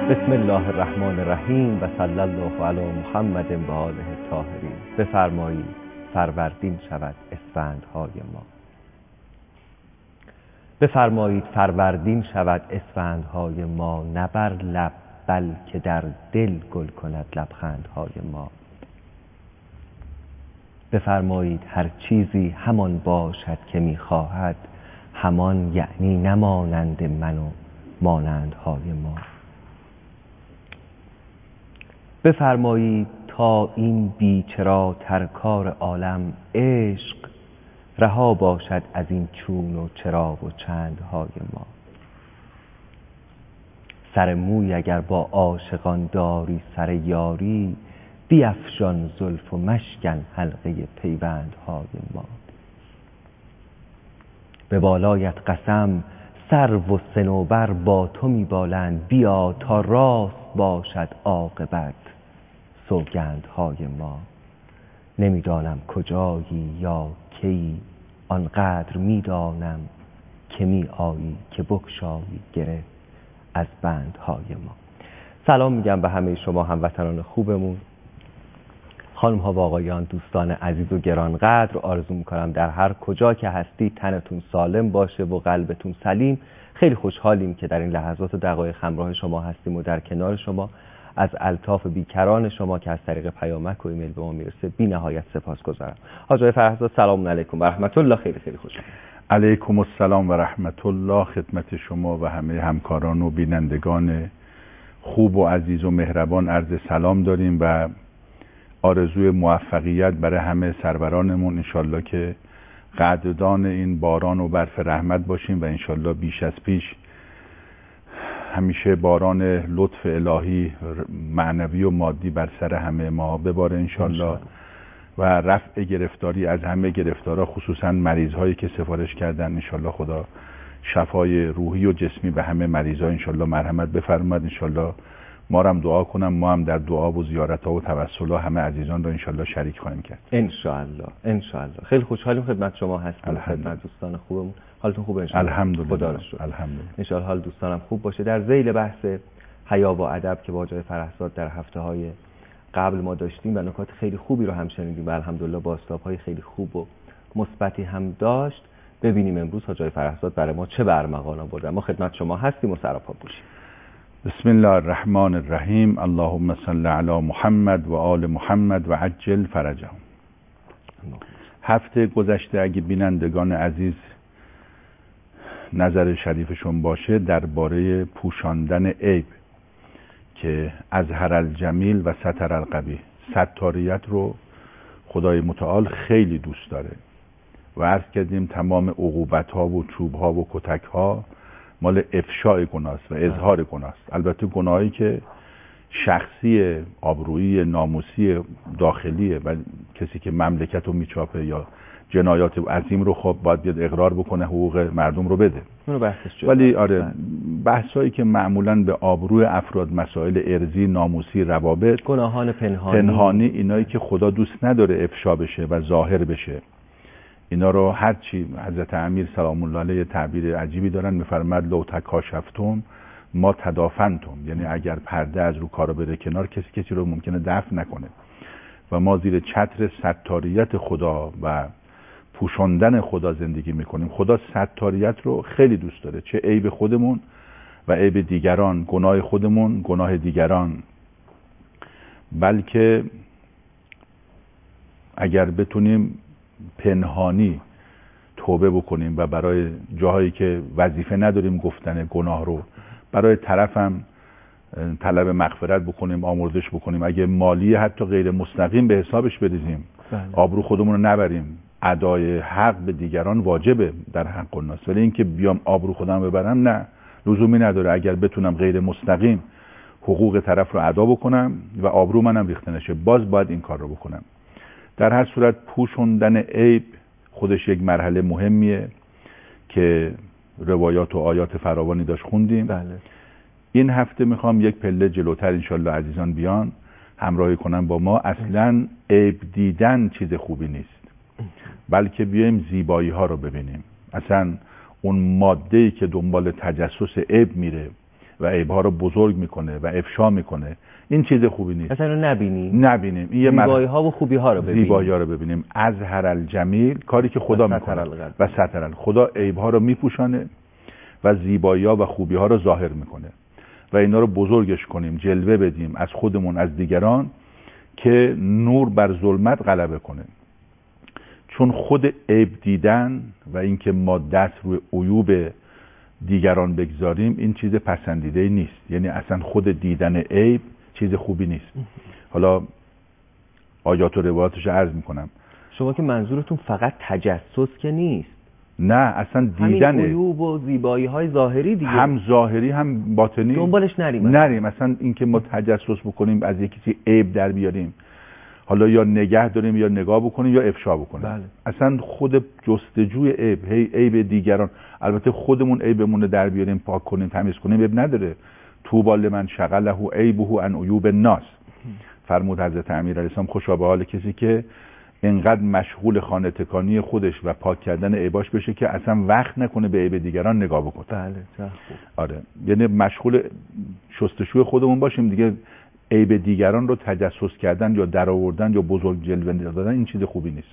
بسم الله الرحمن الرحیم و صلی الله علی محمد و آله الطاهرین. بفرمایید فروردین شود اسفندهای ما. بفرمایید فروردین شود اسفندهای ما، نه بر لب بلکه در دل گل کند لبخندهای ما. بفرمایید هر چیزی همان باشد که می‌خواهد، همان یعنی نمانند من و مانندهای ما. بفرمایید تا این بیچرا تر کار عالم عشق، رها باشد از این چون و چرا و چندهای ما. سر موی اگر با عاشقان داری سر یاری، بیفشان زلف و مشکن حلقه پیوندهای ما. به بالایت قسم سرو و صنوبر با تو میبالند، بیا تا راست باشد عاقبت سوگندهای ما. نمیدانم کجایی یا کی، آنقدر میدانم که می آیی که بگشایی گره از بندهای ما. سلام میگم به همه شما هموطنان خوبمون، خانم ها و آقایان، دوستان عزیز و گرانقدر. آرزو میکنم در هر کجا که هستی تنتون سالم باشه و قلبتون سلیم. خیلی خوشحالیم که در این لحظات و دقایق همراه شما هستیم و در کنار شما. از الطاف بیکران شما که از طریق پیامک و ایمیل به ما میرسه بی نهایت سپاسگزارم. حاج آقای فرهزاد سلام علیکم و رحمت الله. خیلی خوشحالم. علیکم السلام و رحمت الله خدمت شما و همه همکاران و بینندگان خوب و عزیز و مهربان عرض سلام داریم و آرزوی موفقیت برای همه سرورانمون. انشالله که قدردان این باران و برف رحمت باشیم و انشالله بیش از پیش همیشه باران لطف الهی معنوی و مادی بر سر همه ما بباره انشالله و رفع گرفتاری از همه گرفتارها، خصوصا مریض هایی که سفارش کردن. انشالله خدا شفای روحی و جسمی به همه مریض ها انشالله مرحمت بفرماد. انشالله ما هم دعا کنم، ما هم در دعا و زیارت ها و توسل ها همه عزیزان را انشالله شریک خواهیم کرد انشالله. خیلی خوشحالیم خدمت شما هستیم، خدمت دوستان خوبمون. حالتون خوبه انشالله؟ الحمدلله. خدا رو شکر. الحمدلله. انشالله حال دوستانم خوب باشه. در ذیل بحث حیا و ادب که با جای فرهزاد در هفته‌های قبل ما داشتیم و نکات خیلی خوبی رو هم شنیدیم و الحمدلله بازتاب‌های خیلی خوب و مثبتی هم داشت، ببینیم امروز حاج فرهزاد برای ما چه برمغان آوردن. ما خدمت شما هستیم و سراپا باشیم. بسم الله الرحمن الرحیم. اللهم صل علی محمد و آل محمد و عجل فرجهم. هفته گذشته اگه بینندگان عزیز نظر شریفشون باشه درباره پوشاندن عیب که اظهر الجمیل و ستر القبیح، ستاریت رو خدای متعال خیلی دوست داره و عرض کردیم تمام عقوبت ها و چوب ها و کتک ها مال افشاء گناست و اظهار گناست. البته گناهی که شخصی، آبرویی، ناموسی، داخلیه و کسی که مملکت رو میچاپه یا جنایات عظیم رو خب باید بیاد اقرار بکنه، حقوق مردم رو بده. ولی آره بحثایی که معمولاً به آبروی افراد، مسائل ارضی، ناموسی، روابط، گناهان پنهانی، اینایی که خدا دوست نداره افشا بشه و ظاهر بشه، اینا رو هرچی حضرت امیر سلام الله علیه تعبیر عجیبی دارن، میفرماد لو تکاشفتم ما تدافنتم، یعنی اگر پرده از رو کارا بره کنار کسی رو ممکنه دفن نکنه و ما زیر چتر ستاریت خدا و پوشاندن خدا زندگی میکنیم. خدا ستاریت رو خیلی دوست داره، چه عیب خودمون و عیب دیگران، گناه خودمون، گناه دیگران، بلکه اگر بتونیم پنهانی توبه بکنیم و برای جاهایی که وظیفه نداریم گفتن گناه رو برای طرفم طلب مغفرت بکنیم، آمرزش بکنیم، اگه مالی حتی غیر مستقیم به حسابش بریزیم، آبرو خودمون رو نبریم. ادای حق به دیگران واجبه در حق الناس، ولی اینکه بیام آبرو خودم ببرم نه، لزومی نداره. اگر بتونم غیر مستقیم حقوق طرف رو ادا بکنم و آبرو منم ریخته نشه، باز باید این کار رو بکنم. در هر صورت پوشوندن عیب خودش یک مرحله مهمیه که روایات و آیات فراوانی داشت خوندیم. بله. این هفته میخوام یک پله جلوتر انشالله عزیزان بیان همراهی کنم با ما. اصلا عیب دیدن چیز خوبی نیست، بلکه بیایم زیبایی ها رو ببینیم. اصلا اون ماده‌ای که دنبال تجسس عیب میره و عیب‌ها رو بزرگ میکنه و افشا میکنه، این چیز خوبی نیست. مثلا نبینیم این زیبایی‌ها و خوبی‌ها رو ببینیم. زیبایی‌ها رو ببینیم. اظهر الجمیل، کاری که خدا میکنه، و ستر خدا عیب‌ها رو میپوشانه و زیبایی‌ها و خوبی‌ها رو ظاهر میکنه و اینا رو بزرگش کنیم، جلوه بدیم از خودمون، از دیگران، که نور بر ظلمت غلبه کنه. چون خود عیب دیدن و اینکه ما دست روی عیوب دیگران بگذاریم این چیز پسندیده نیست. یعنی اصلا خود دیدن عیب چیز خوبی نیست. حالا آیات و روایاتش عرض میکنم. شما که منظورتون فقط تجسس که نیست، نه اصلا دیدن همین عیوب و زیبایی‌های ظاهری دیگه، هم ظاهری هم باطنی، دنبالش نریم. اصلا اینکه ما تجسس بکنیم، از یکی چیز عیب در بیاریم، حالا یا نگه داریم یا نگاه بکنیم یا افشا بکنیم. بله. اصلا خود جستجوی عیب، عیب دیگران، البته خودمون عیبمون رو در بیاریم، پاک کنیم، تمیز کنیم، عیب نداره. طوبی لمن شغله عیبه عن عیوب الناس. فرمود حضرت امیرعلی‌السلام خوشا به حال کسی که اینقدر مشغول خانه تکانی خودش و پاک کردن عیباش بشه که اصلا وقت نکنه به عیب دیگران نگاه بکنه. بله خوب. آره، یعنی مشغول شستشوی خودمون باشیم دیگه. عیب دیگران رو تجسس کردن یا درآوردن یا بزرگ جلوه دادن این چیز خوبی نیست.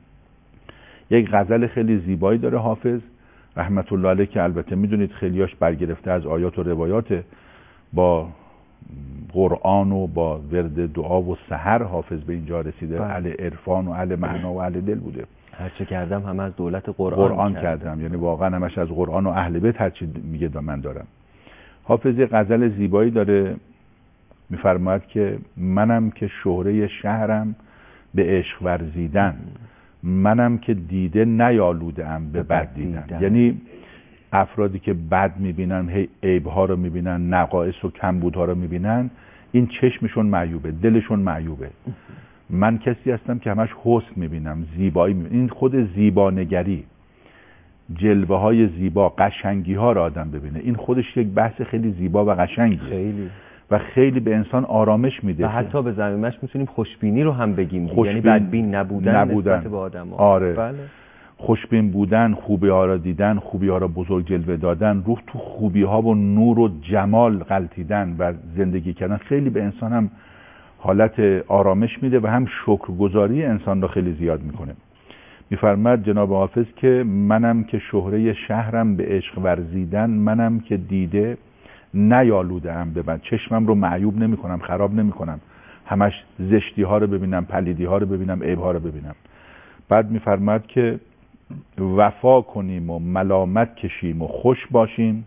یک غزل خیلی زیبایی داره حافظ رحمت الله علیه که البته میدونید خیلیاش برگرفته از آیات و روایات، با قرآن و با ورد دعا و سحر حافظ به اینجا رسیده. اهل عرفان و اهل معنا و اهل دل بوده. هرچه کردم هم از دولت قرآن کردم. یعنی واقعا همش از قرآن و اهل بیت هرچی میگه من دارم. حافظ غزل زیبایی داره میفرماید که منم که شهره شهرم به عشق ورزیدن، منم که دیده نیالوده‌ام به بد دیدن. یعنی افرادی که بد میبینن، هی عیب‌ها رو میبینن، نقائص و کمبودها رو میبینن، این چشمشون معیوبه، دلشون معیوبه. من کسی هستم که همش حسن میبینم، زیبایی میبینم. این خود زیبانگری، جلوه های زیبا، قشنگی ها رو آدم ببینه، این خودش یک بحث خیلی زیبا و قشنگیه خیلی و خیلی به انسان آرامش میده. و حتی به زمینش میتونیم خوشبینی رو هم بگیم، یعنی بدبین نبودن نسبت به آدم‌ها. آره. بله. خوشبین بودن، خوبی ها را دیدن، خوبی ها را بزرگ جلوه دادن، روح تو خوبی ها و نور و جمال غلطیدن و زندگی کردن خیلی به انسان هم حالت آرامش میده و هم شکرگزاری انسان را خیلی زیاد میکنه. میفرماد جناب حافظ که منم که شهره شهرم به عشق ورزیدن، منم که دیده نیالوده‌ام به بد، چشمم رو معیوب نمی کنم، خراب نمی کنم، همش زشتی ها رو ببینم، پلیدی ها رو ببینم، عیب ها رو ببینم. بعد میفرماد که وفا کنیم و ملامت کشیم و خوش باشیم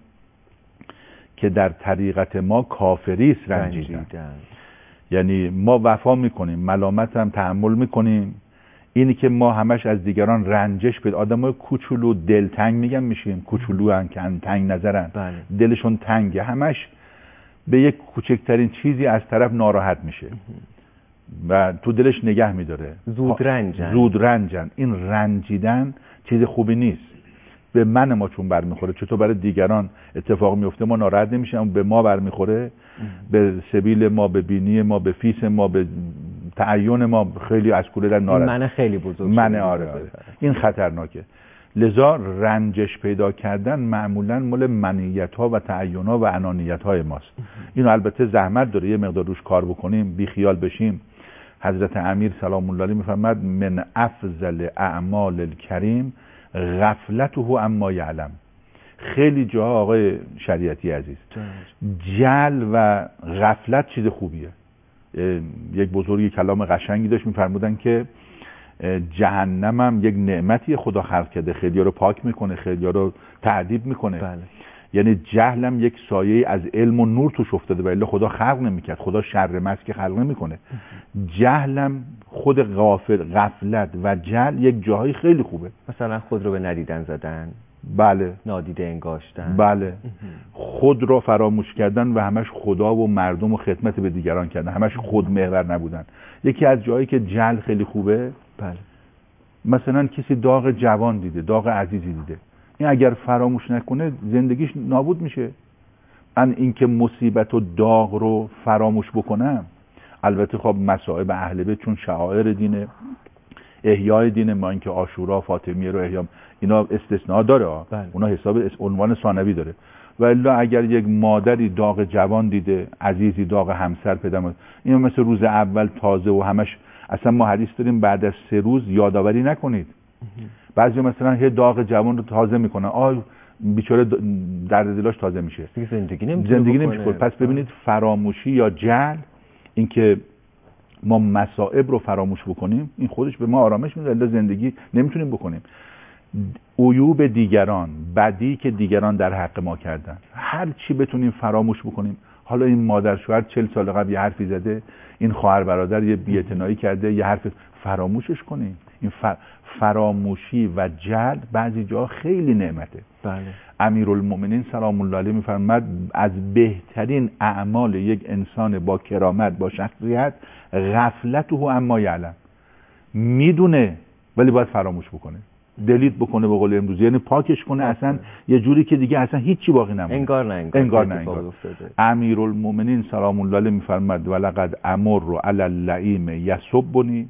که در طریقت ما کافری است رنجیدن. یعنی ما وفا میکنیم، ملامت هم تحمل میکنیم. اینی که ما همش از دیگران رنجش بید، آدمای کوچولو دلتنگ میگن میشیم، کوچولو هن که تنگ نظرن. بله. دلشون تنگه، همش به یک کوچکترین چیزی از طرف ناراحت میشه و تو دلش نگه میداره. زود رنجن. این رنجیدن چیز خوبی نیست. به من ما چون برمیخوره، چطور برای دیگران اتفاق میفته ما ناراحت نمیشیم، به ما برمیخوره، به سبیل ما، به بینی ما، به فیس ما، به تعین ما خیلی از کوله در ناراحت. من خیلی بزرگ. من آره. این خطرناکه. لذا رنجش پیدا کردن معمولا مال منیت ها و تعین ها و انانیت های ماست. اینو البته زحمت داره، یه مقدار روش کار بکنیم، بی خیال بشیم. حضرت امیر سلام الله علیه میفرماد من افضل اعمال الکریم غفلته اما یعلم. خیلی جاها آقای شریعتی عزیز جهل و غفلت چیز خوبیه. یک بزرگی کلام قشنگی داشت، میفرمودن که جهنم هم یک نعمتی خدا خلق کرده، خیلی‌ها رو پاک میکنه، خیلی‌ها رو تعذیب میکنه. بله. یعنی جهل هم یک سایه از علم و نور توش افتاده و الا خدا خلق نمیکرد، خدا شر مسک خلق نمیکنه. جهل هم خود غفلت و جهل یک جاهای خیلی خوبه. مثلا خود رو به ندیدن زدن، بله، نادیده انگاشتن، بله، خود رو فراموش کردن و همش خدا و مردم و خدمت به دیگران کردن، همش خود محور نبودن. یکی از جایی که جهل خیلی خوبه، بله، مثلا کسی داغ جوان دیده، داغ عزیزی دیده، این اگر فراموش نکنه زندگیش نابود میشه. این که مصیبت و داغ رو فراموش بکنم، البته خب مصائب اهل بیت چون شعائر دینه، احیای دینه، ما اینکه عاشورا، فاطمیه رو احیا، اینا استثناء داره. بله. اونا حساب عنوان ثانوی داره، و الا اگر یک مادری داغ جوان دیده، عزیزی داغ همسر پدر، این مثل روز اول تازه و همش، اصلا ما حدیث داریم بعد از 3 روز یادآوری نکنید. بعضی مثلا یه داغ جوان رو تازه میکنن، بیچاره درد دلاش تازه میشه، زندگی نمیشه. پس ببینید فراموشی یا جهل، اینکه ما مصائب رو فراموش بکنیم، این خودش به ما آرامش میده، الا زندگی نمیتونیم بکنیم. عیوب دیگران، بدی که دیگران در حق ما کردن، هر چی بتونیم فراموش بکنیم. حالا این مادر شوهر 40 سال قبل یه حرفی زده، این خواهر برادر یه بی‌اعتنایی کرده، یه حرف، فراموشش کنیم. این فراموشی و جهل بعضی جا خیلی نعمته. بله. امیرالمؤمنین سلام الله علیه میفرماد از بهترین اعمال یک انسان با کرامت، با شخصیت، غفلته عما یعلم، میدونه ولی باید فراموش بکنه، دلیت بکنه به قول امروزی، یعنی پاکش کنه اصلا یه جوری که دیگه اصلا هیچی باقی نمونه، انگار نه. امیرالمؤمنین سلام الله علیه میفرماد ولقد امر علی اللئیم یسبنی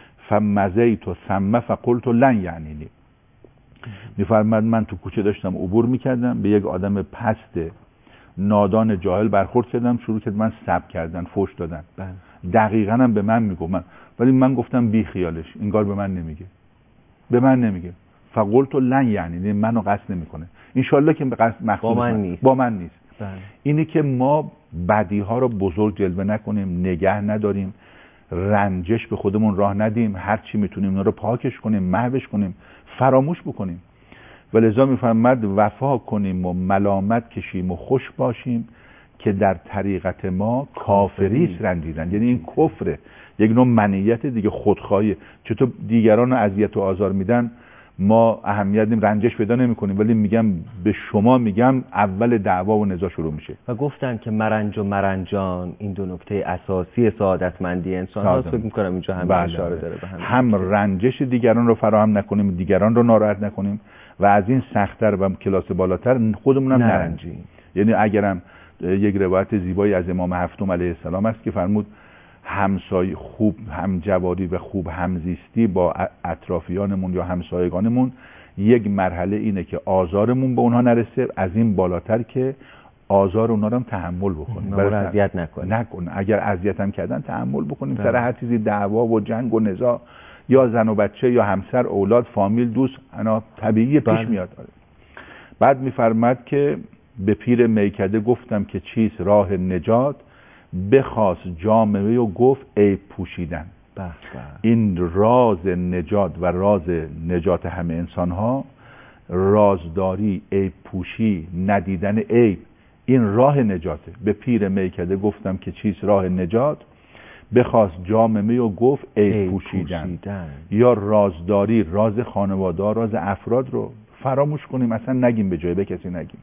فمزیت ثم فقلت لن یعنینی. میفرماد من تو کوچه داشتم عبور میکردم، به یک آدم پست نادان جاهل برخورد کردم، شروع کرد من سب کردن، فحش دادن. دقیقاً هم به من میگه، ولی من گفتم بی خیالش، انگار به من نمیگه. فقلت لن یعنی منو قصد نمیکنه، ان شاءالله که مقصود با من نیست. اینی که ما بدی ها رو بزرگ جلوه نکنیم، نگه نداریم، رنجش به خودمون راه ندیم، هر چی میتونیم اونا رو پاکش کنیم، محوش کنیم، فراموش بکنیم. ولذا میفرماد وفا کنیم و ملامت کشیم و خوش باشیم که در طریقت ما کافری رنجیدن. یعنی این کفره، یک نوع منیت دیگه، خودخواهی. چطور دیگران رو اذیت و آزار میدن ما اهمیت نیم، رنجش پیدا نمی‌کنیم، ولی میگم به شما میگم اول دعوا و نزاع شروع میشه. و گفتن که مرنج و مرنجان این دو نکته اساسی سعادتمندی انسان هاست. فکر می‌کنم اینجا هم اشاره داره به هم رنجش دیگران رو فراهم نکنیم، دیگران رو ناراحت نکنیم، و از این سخت‌تر و کلاس بالاتر خودمون هم نرنجیم. یعنی اگرم یک روایت زیبایی از امام هفتم علیه السلام است که فرمود همسایه خوب، همجواری و خوب همزیستی با اطرافیانمون یا همسایگانمون، یک مرحله اینه که آزارمون به اونها نرسه، از این بالاتر که آزار اونها رو هم تحمل بکنیم، برای اذیت نکنیم. اگر اذیت هم کردن تحمل بکنیم، سر هر چیزی دعوا و جنگ و نزاع، یا زن و بچه یا همسر، اولاد، فامیل، دوست، انا طبیعی پیش میاد. بعد میفرماد که به پیر میکده گفتم که چیست راه نجات، بخواست جامه و گفت عیب پوشیدن. این راز نجات و راز نجات همه انسان ها، رازداری، عیب پوشی، ندیدن عیب، این راه نجاته. به پیر میکده گفتم که چیست راه نجات، بخواست جامه و گفت عیب پوشیدن. یا رازداری، راز خانواده، راز افراد رو فراموش کنیم، اصلا نگیم، به جای به کسی نگیم.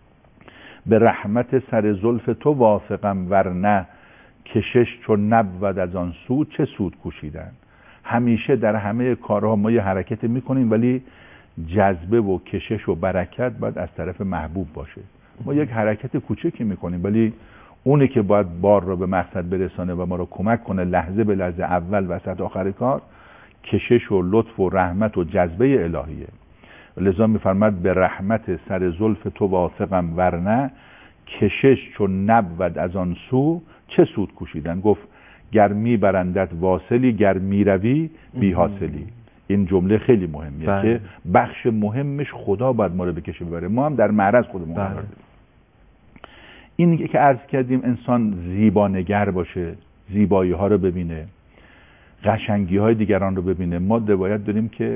به رحمت سر زلف تو واثقم ورنه، کشش چون نبود از آن سود چه سود کوشیدن. همیشه در همه کارها ما یه حرکت میکنیم، ولی جذبه و کشش و برکت باید از طرف محبوب باشه. ما یک حرکت کوچکی میکنیم، ولی اونی که باید بار رو به مقصد برسانه و ما رو کمک کنه لحظه به لحظه، اول وسط آخر کار، کشش و لطف و رحمت و جذبه الهیه. لذا میفرماد به رحمت سر زلف تو واثقم ورنه، کشش چون نبود از آن سو چه سود کوشیدن. گفت گر میبرندت واصلی، گر میروی بی حاصلی. این جمله خیلی مهمیه که بخش مهمش خدا باید ما رو بکشه ببره، ما هم در معرض خودمون قرار بدیم. این که عرض کردیم انسان زیبانگر باشه، زیبایی ها رو ببینه، قشنگی های دیگران رو ببینه. ما روایت داریم که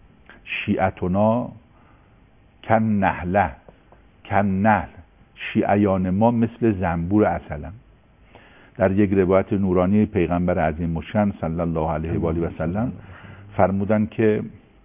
شیعتنا کن نحله، کن نحل، شیعیان ما مثل زنبور عسلن. در یک روایت نورانی پیغمبر عظیم الشأن صلی الله علیه و آله و سلم فرمودن که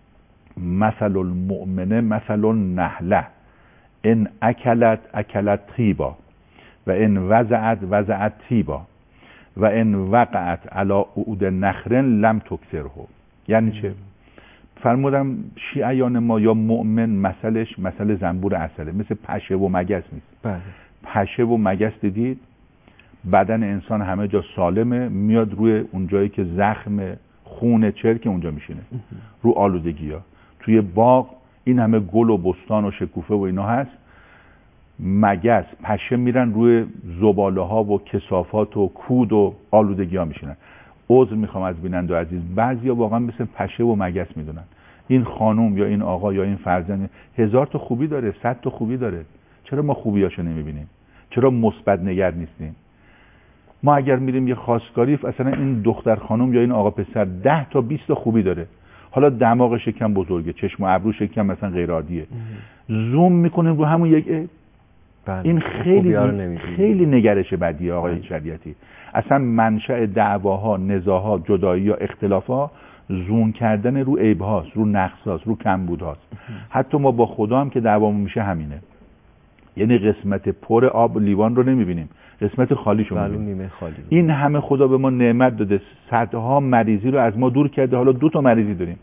مثل المؤمن مثل النحله، ان اکلت طیبا و ان وضعت طیبا و ان وقعت علی عود نخر لم تکسره. یعنی چه؟ فرمودم شیعیان ما یا مؤمن مثلش مثل زنبور عسله، مثل پشه و مگس نیست. پشه و مگس دیدید؟ بدن انسان همه جا سالمه، میاد روی اون جایی که زخم خون چرک اونجا میشینه، رو آلودگی ها. توی باغ این همه گل و بستان و شکوفه و اینا هست، مگس، پشه میرن روی زباله ها و کثافات و کود و آلودگی ها میشینن. عذر میخوام از بیننده عزیز، بعضیا واقعا مثل پشه و مگس میدونن. این خانم یا این آقا یا این فرزند 1000 تا خوبی داره، 100 تا خوبی داره، چرا ما خوبیاشو نمیبینیم؟ چرا مثبت نگر نیستیم؟ ما اگر میریم یه خواستگاری، اصلا این دختر خانم یا این آقا پسر 10 تا 20 تا خوبی داره، حالا دماغش یکم بزرگه، چشم و ابروش یکم مثلا غیر عادیه، زوم میکنیم رو همون یک این خیلی نگرش بدیه آقای شریعتی. اصلا منشأ دعواها، نزاعها، جدایی‌ها، اختلافها زوم کردن رو عیب‌هاست، رو نقص‌هاست، رو کمبودهاست. حتی ما با خدا هم که دعوامون میشه همینه، یعنی قسمت پر آب لیوان رو نمیبینیم، قسمت خالیشو میبینیم. این همه خدا به ما نعمت داده، صدها مریضی رو از ما دور کرده، حالا 2 تا مریضی داریم،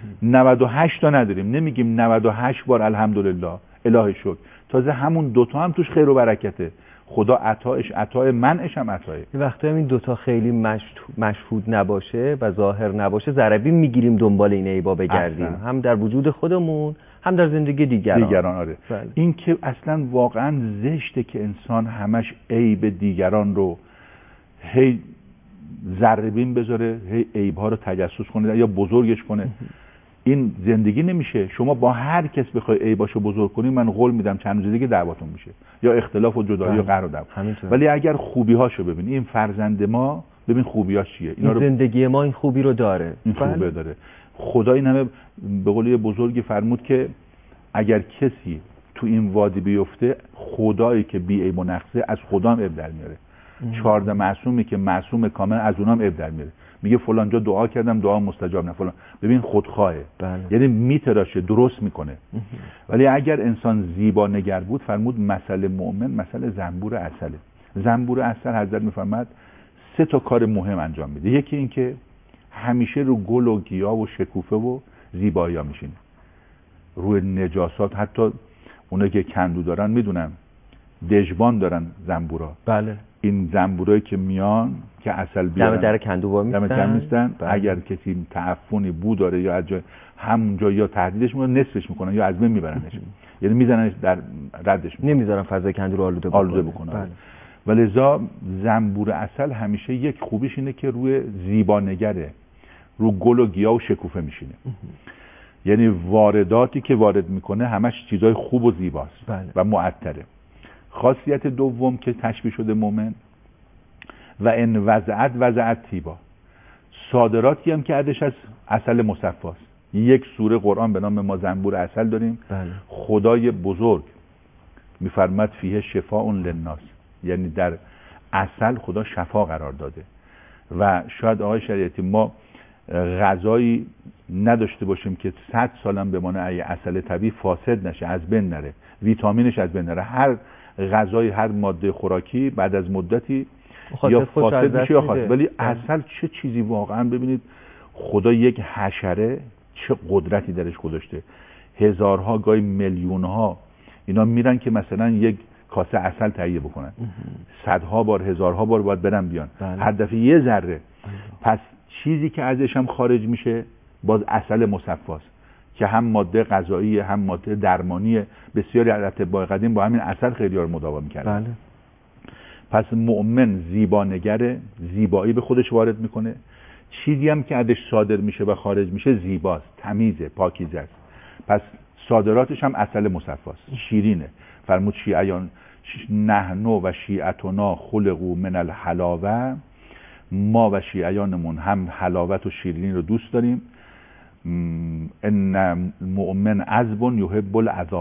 98 تا نداریم. نمیگیم 98 بار الحمدلله الهی شکر، تازه همون 2 تا هم توش خیر و برکته. خدا عطاش عطای، منعش هم عطایه. وقتی همین 2 تا خیلی مشهود نباشه و ظاهر نباشه، ضربی میگیریم دنبال این عیبا بگردیم، هم در وجود خودمون هم در زندگی دیگران. آره. این که اصلا واقعا زشته که انسان همش عیب دیگران رو هی ذره‌بین بذاره، هی عیب‌ها رو تجسس کنه یا بزرگش کنه. این زندگی نمیشه. شما با هر کس بخوای عیباشو بزرگ کنی، من قول میدم چند روز دیگه دعواتون میشه، یا اختلاف و جدایی و قهر و دعوا. ولی اگر خوبی‌هاشو ببین، این فرزند ما ببین خوبیاش چیه، این زندگی ما این خوبی رو داره، این خوبه داره. خدا این همه به قول بزرگی فرمود که اگر کسی تو این وادی بیفته، خدایی که بی عیب و نقصه از خدا هم عیب در میاره. 14 معصومی که معصوم کامل از اونام عیب در میاره. میگه فلان جا دعا کردم دعا مستجاب نه فلان. ببین خودخواهه. یعنی میتراشه، درست میکنه. ولی اگر انسان زیبا نگر بود، فرمود مثل مؤمن مثل زنبور عسله. زنبور عسل حضرت میفرماد 3 تا کار مهم انجام میده. یکی این که همیشه رو گل و گیاه و شکوفه و زیبایی‌ها میشینه، روی نجاسات. حتی اونایی که کندو دارن میدونن، دژبان دارن زنبورا. بله. این زنبورایی که میان که عسل بیارن دم در کندو وا میستن. اگر کسی تعفنی بو داره یا از جای همونجا یا تهدیدش میکنن، نصفش میکنن یا از بین میبرنش. یعنی میزننش در ردش میکنن، نمیذارن فضای کندو رو آلوده بکنه. بله. ولذا زنبور عسل همیشه یک خوبیش اینه که روی زیبانگره، رو گل و گیاه و شکوفه میشینه. یعنی وارداتی که وارد میکنه همش چیزای خوب و زیباست. بله. و معطره. خاصیت دوم که تشبیه شده مؤمن، و ان وضعت طیبا، صادراتی هم که ادش از عسل مصفاست. یک سوره قرآن به نام ما زنبور عسل داریم. بله. خدای بزرگ میفرماد فیه شفاء للناس، یعنی در عسل خدا شفا قرار داده. و شاید آقای شریعتی ما غذایی نداشته باشیم که 100 سالم بمانه ای عسل طبیعی فاسد نشه، از بین نره، ویتامینش از بین نره. هر غذای، هر ماده خوراکی بعد از مدتی یا فاسد میشه یا خاص. ولی عسل چه چیزی واقعا، ببینید خدا یک حشره چه قدرتی درش گذاشته. هزارها گاهی میلیونها اینا میرن که مثلا یک کاسه عسل تهیه بکنن، صدها بار هزارها بار باید برن بیان. هر دفعه یه ذره. پس چیزی که ازش هم خارج میشه باز عسل مصفاست که هم ماده غذایی هم ماده درمانی. بسیاری از اطباء قدیم با همین عسل خیلی ها رو مداوا میکردن. بله. پس مؤمن زیبانگره، زیبایی به خودش وارد میکنه. چیزی هم که ازش صادر میشه و خارج میشه زیباست، تمیزه، پاکیزه است. پس صادراتش هم عسل مصفاست، شیرینه. فرمود شیعیان نحنو و شیعتنا خلقو من الحلاوه، ما و شیعیانمون هم حلاوت و شیرینی رو دوست داریم. ان مؤمن عذب یحب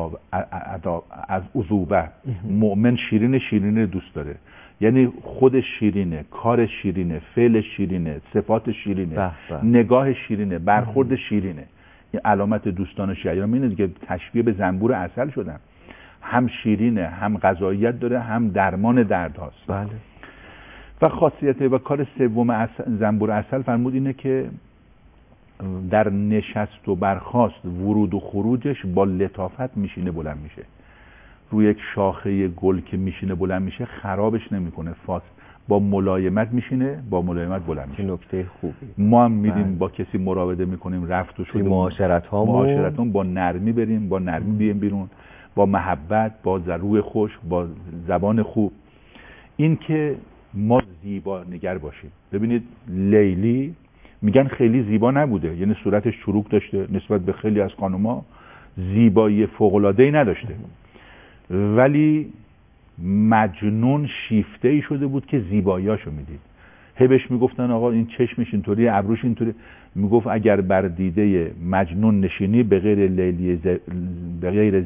العذوبه، مؤمن شیرینی رو دوست داره. یعنی خودش شیرینه، کارش شیرینه، فعلش شیرینه، صفات شیرینه، نگاه شیرینه، برخورد شیرینه. این علامت دوستان شیعیان اینه دیگه، تشبیه به زنبور عسل شدن. هم شیرینه، هم غذاییت داره، هم درمان درد هاست. بله. و خاصیت و کار سوم زنبور عسل فرمود اینه که در نشست و برخاست، ورود و خروجش با لطافت میشینه بلند میشه. روی یک شاخه گل که میشینه بلند میشه خرابش نمیکنه، با ملایمت میشینه، با ملایمت بلند میشه. نکته خوبی. ما هم میریم با کسی مراوده میکنیم، رفت و شد، معاشرت هامون با نرمی بریم، با نرمی بیایم بیرون، با محبت، با روح خوش، با زبان خوب. این که ما زیبا نگر باشیم. ببینید لیلی میگن خیلی زیبا نبوده، یعنی صورتش چروک داشته، نسبت به خیلی از خانوما زیبایی فوق‌العاده‌ای نداشته، ولی مجنون شیفته‌ای شده بود که زیباییاشو میدید. بهش میگفتن آقا این چشمش اینطوری، ابروش اینطوری، میگفت اگر بر دیده مجنون نشینی به غیر لیلی به غیر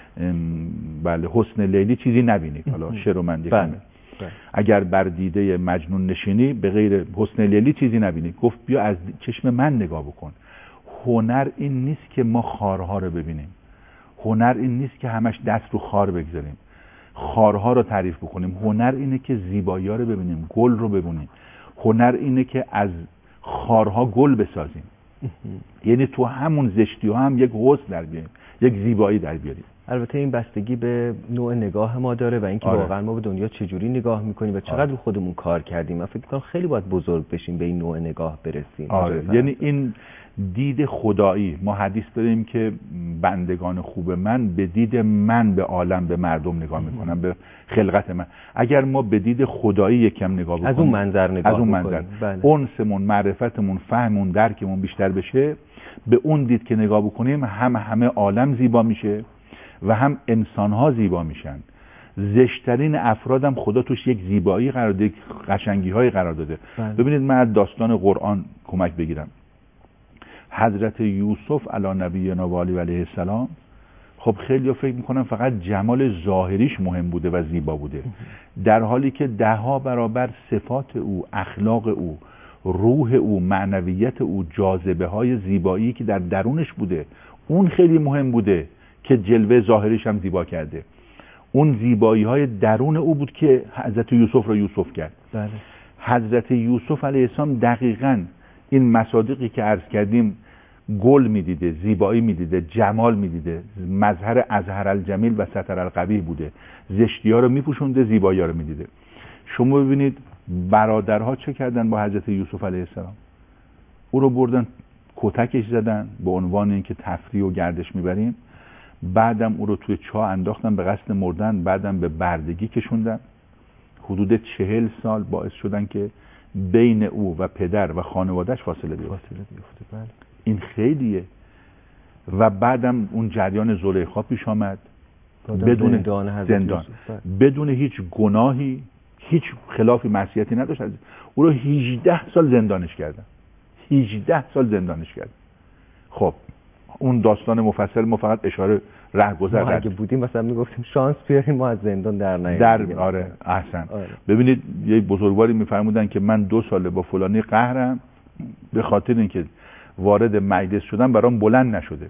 بله حسن لیلی چیزی نبینی. حالا شعر من دیگه اگر بر دیده مجنون نشینی به غیر حسن لیلی چیزی نبینی. گفت بیا از چشم من نگاه بکن. هنر این نیست که ما خارها رو ببینیم، هنر این نیست که همش دست رو خار بگذاریم، خارها رو تعریف بکنیم. هنر اینه که زیبایی‌ها رو ببینیم، گل رو ببینیم. هنر اینه که از خارها گل بسازیم، یعنی تو همون زشتی ها هم یک حسن در بیاریم، یک زیبایی در بیاریم. البته این بستگی به نوع نگاه ما داره و اینکه واقعا ما به دنیا چجوری نگاه میکنیم و چقدر رو خودمون کار کردیم. من فکر می‌کنم خیلی باید بزرگ بشیم به این نوع نگاه برسیم. یعنی این دید خدایی. ما حدیث داریم که بندگان خوب من به دید من به عالم، به مردم نگاه میکنن، به خلقت من. اگر ما به دید خدایی یکم نگاه بکنیم، از اون منظر نگاه بکنیم، انسمون، معرفتمون، فهممون، درکمون بیشتر بشه، به اون دید که نگاه بکنیم همه عالم زیبا میشه و هم انسان‌ها زیبا میشن. زشترین افرادم خدا توش یک زیبایی قرار داده، یک قشنگی‌های قرار داده. ببینید من از داستان قرآن کمک بگیرم. حضرت یوسف علی نبینا و علیه السلام، خب خیلی‌ها فکر میکنن فقط جمال ظاهریش مهم بوده و زیبا بوده، در حالی که 10 برابر صفات او، اخلاق او، روح او، معنویت او، جاذبه‌های زیبایی که در درونش بوده، اون خیلی مهم بوده که جلوه ظاهریش هم زیبا کرده. اون زیبایی‌های درون او بود که حضرت یوسف را یوسف کرد. بله. حضرت یوسف علیه السلام دقیقاً این مصادیقی که عرض کردیم، گل میدیده، زیبایی میدیده، جمال میدیده، مظهر اظهر الجمیل و ستر القبیح بوده، زشتی‌ها رو میپوشونده، زیبایی‌ها رو میدیده. شما ببینید برادرها چه کردن با حضرت یوسف علیه السلام؟ او رو بردن کتکش زدن به عنوان اینکه تفریح و گردش میبریم، بعدم او رو توی چاه انداختن به قصد مردن، بعدم به بردگی کشوندن. حدود 40 سال باعث شدن که بین او و پدر و خانواده‌اش فاصله بیفته. بله. این خیلیه. و بعدم اون جریان زلیخا پیش آمد بدون زندان، بدون هیچ گناهی، هیچ خلافی، معصیتی نداشت. او رو 18 سال زندانش کردن. 18 سال زندانش کردن. خب اون داستان مفصل ما فقط اشاره رهگذر ما اگه بودیم مثلا میگفتیم شانس بیاریم ما از زندان در نیاییم. آره احسن. ببینید یه بزرگواری میفرمودن که من 2 ساله با فلانی قهرم به خاطر اینکه وارد مجلس شدن برام بلند نشده.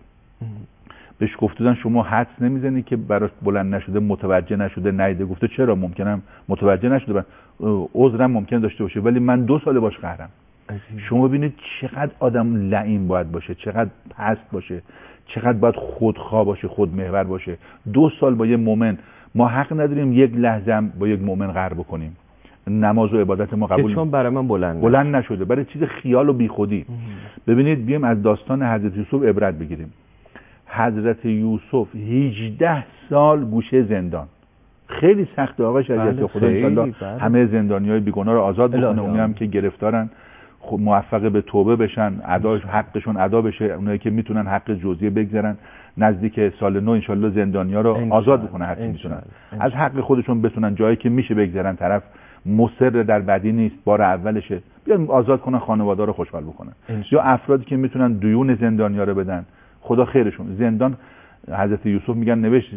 بهش گفتن شما حدس نمیزنی که براش بلند نشده، متوجه نشده، نیده؟ گفته چرا؟ ممکنم متوجه نشده، عذرم ممکن داشته باشه، ولی من 2 ساله باش قهرم. شما ببینید چقدر آدم لعین باید باشه، چقدر پست باشه، چقدر باید خودخواه باشه، خودمحور باشه. 2 سال با یه مؤمن. ما حق نداریم یک لحظه هم با یک مؤمن قهر بکنیم. نماز و عبادت ما قبول چون برای من بلند نشده، برای چیز خیال و بیخودی. ببینید بیام از داستان حضرت یوسف عبرت بگیریم. حضرت یوسف 18 سال گوشه زندان. خیلی سخته آقا شریعت خدا. انشالله همه زندانیای بیگناه رو آزاد بکنه. اونایی هم که گرفتارن موفق به توبه بشن، حقشون ادا بشه. اونایی که میتونن حق جزیه بگذارن نزدیک سال 9 انشالله زندانیا رو آزاد بکنه هر چی میتونن. از حق خودشون بتونن جایی که میشه بگذارن. طرف مصر در بدی نیست، بار اولشه، بیان آزاد کنن، خانواده رو خوشحال بکنن. یا افرادی که میتونن دیون زندانیا رو بدن، خدا خیرشون. زندان حضرت یوسف میگن نوشت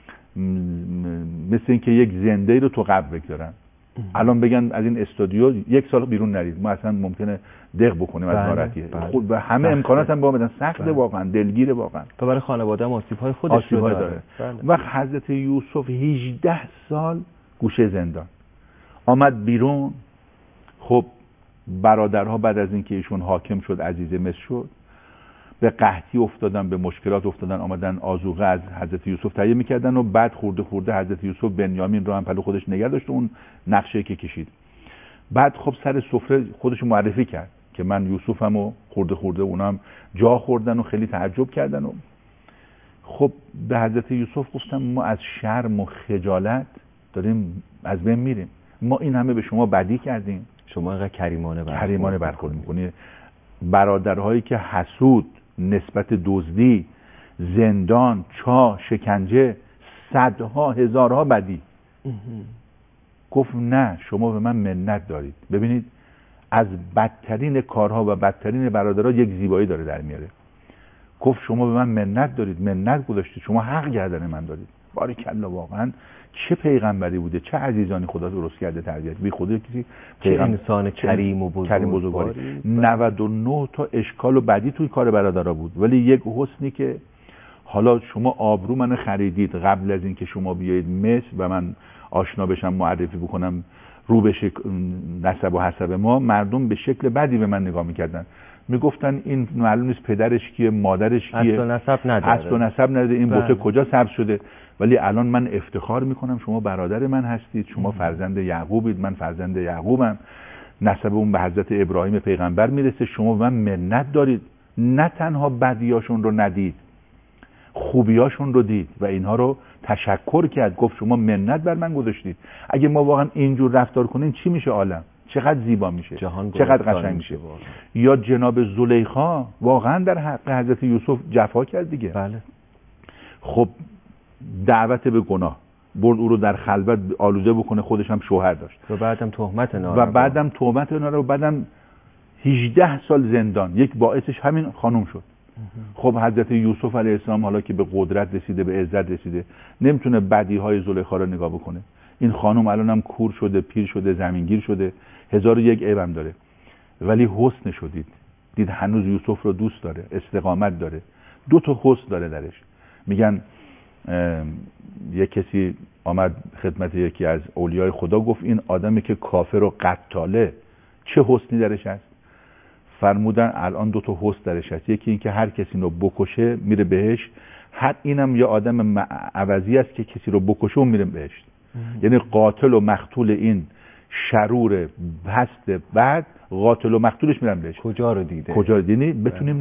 مثل این که یک زنده رو تو قبر بگذارن. الان بگن از این استودیو 1 سال بیرون نرید، ما اصلا ممکنه دق بکنیم از ناراحتی. خود و همه امکانات هم با بدن. سخته واقعا، دلگیره واقعا. تا برای خانواده هم آسیب‌های خودش رو داره. و حضرت یوسف 18 سال گوشه زندان. آمد بیرون. خب برادرها بعد از اینکه ایشون حاکم شد، عزیز مصر شد، به قحطی افتادن، به مشکلات افتادن، آمدن آذوقه از حضرت یوسف تهیه میکردن و بعد خورده حضرت یوسف بنیامین رو هم پلو خودش نگه داشت، اون نقشه که کشید. بعد خب سر سفره خودش معرفی کرد که من یوسفم و خورده اونا هم جا خوردن و خیلی تعجب کردن. و خب به حضرت یوسف گفتم ما از شرم و خجالت داریم از بین میریم. ما این همه به شما بدی کردیم، شما اینقدر کریمانه برخورد میکنی. برادرهایی که حسود، نسبت دزدی، زندان، چاه، شکنجه، صدها هزارها بدی. گفت نه، شما به من منت دارید. ببینید از بدترین کارها و بدترین برادرها یک زیبایی داره در میاره. گفت شما به من منت دارید، منت گذاشتید، شما حق گردن من دارید. باریکلا، واقعا چه پیغمبری بوده، چه عزیزانی خدا درست کرده تربیت. بی خدا کسی چه انسان کریم و بزرگواری. 99 تا اشکال و بدی توی کار برادرها بود، ولی یک حسنی که حالا شما آبرو منو خریدید قبل از اینکه شما بیایید مصر و من آشنا بشم، معرفی بکنم، رو بشه نسب و حسب ما. مردم به شکل بدی به من نگاه میکردن، میگفتن این معلوم نیست پدرش کیه، مادرش کیه، اصل و نسب نداره، این بوته کجا سبز شده. ولی الان من افتخار میکنم شما برادر من هستید، شما فرزند یعقوبید، من فرزند یعقوبم، نسبمون به حضرت ابراهیم پیغمبر میرسه. شما به من منت دارید. نه تنها بدیاشون رو ندید، خوبیاشون رو دید و اینها رو تشکر کرد. گفت شما منت بر من گذاشتید. اگه ما واقعا اینجور رفتار کنیم چی میشه عالم؟ چقدر زیبا میشه، چقدر قشنگ میشه. یا جناب زلیخا واقعا در حق حضرت یوسف جفا کرد دیگه. بله. خب دعوت به گناه برد، او رو در خلوت آلوده بکنه، خودش هم شوهر داشت و بعدم تهمت اینا رو بعدم 18 سال زندان. یک باعثش همین خانم شد. خب حضرت یوسف علیه السلام حالا که به قدرت رسیده، به عزت رسیده، نمیتونه بدیهای زلیخا رو نگاه بکنه. این خانم الان هم کور شده، پیر شده، زمینگیر شده، 1001 عیب هم داره، ولی حسن شدید، دید هنوز یوسف رو دوست داره، استقامت داره، 2 تا حسن داره درش. میگن یک کسی آمد خدمت یکی از اولیای خدا، گفت این آدمی که کافر و قتاله چه حسنی درش هست؟ فرمودن الان 2 تا حسن درش هست. یکی این که هر کسی رو بکشه میره بهشت، اینم یه آدم عوضی است که کسی رو بکشه و میره بهشت. یعنی قاتل و مقتول این شرور پست بعد قاتل و مقتولش میرن بهشت. کجا رو دیده؟ یعنی بتونیم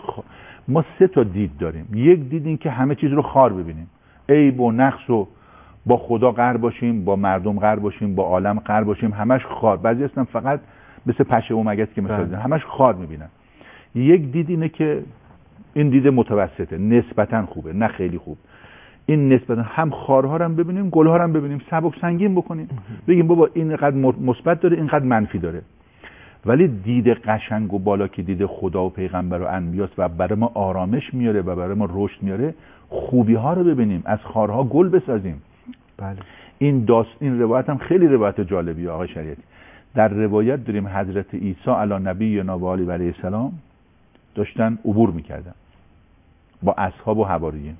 ما 3 تا دید داریم. یک دید این که همه چیز رو خار ببینیم، عیب و نقص، و با خدا قهر باشیم، با مردم قهر باشیم، با عالم قهر باشیم، همش خار. بعضی هستن فقط مثل پشه و مگس که مثلا همش خار میبینن. یک دید اینه که این دید متوسطه، نسبتا خوبه، نه خیلی خوب. این نسبتا هم خارها رو هم ببینیم، گلها رو هم ببینیم، سبک سنگین بکنیم، بگیم بابا اینقدر مثبت داره، اینقدر منفی داره. ولی دید قشنگ و بالا که دید خدا و پیغمبر و انبیاست و برای ما آرامش میاره و برای ما رشد میاره، خوبی ها رو ببینیم، از خارها گل بسازیم. بله. این روایت هم خیلی روایت جالبیه آقای شریعتی. در روایت داریم حضرت عیسی علی نبینا و آله علیه السلام داشتن عبور میکردن با اصحاب و حواریین،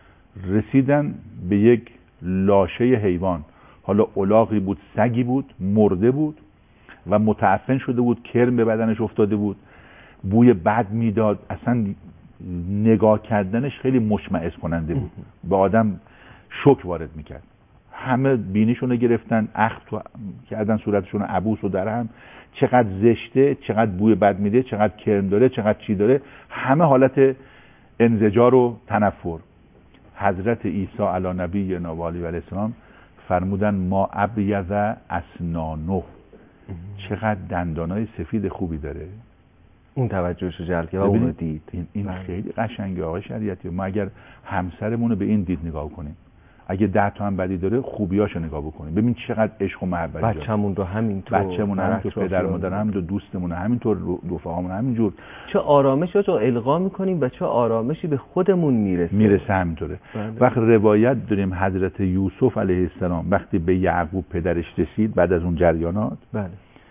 رسیدن به یک لاشه حیوان، حالا الاغی بود، سگی بود، مرده بود و متعفن شده بود، کرم به بدنش افتاده بود، بوی بد میداد، اصلا نگاه کردنش خیلی مشمئز کننده بود، به آدم شوک وارد میکرد. همه بینیشون رو گرفتن، اخم کردن صورتشون رو، عبوس و درهم، چقدر زشته، چقدر بوی بد میده، چقدر کرم داره، چقدر چی داره، همه حالت انزجار و تنفر. حضرت عیسی علی نبینا و آله علیه السلام فرمودن ما ابیض اسنانه، چقدر دندانای سفید خوبی داره. اون توجهش رو جلب کرد و اون رو دید. این خیلی قشنگه آقای شریعتی. ما اگر همسرمون رو به این دید نگاه کنیم، اگه 10 تا هم بدی داره خوبیاشو نگاه بکنیم، ببین چقدر عشق و محبت داره. بچه‌مون رو همینطور، پدر مادر همینطور، دوستمون همینطور، رفقامون همینجور. چه آرامشی رو القا می‌کنیم و چه آرامشی به خودمون میرسه همینطوره. وقت روایت داریم حضرت یوسف علیه السلام وقتی به یعقوب پدرش رسید بعد از اون جریانات، بله،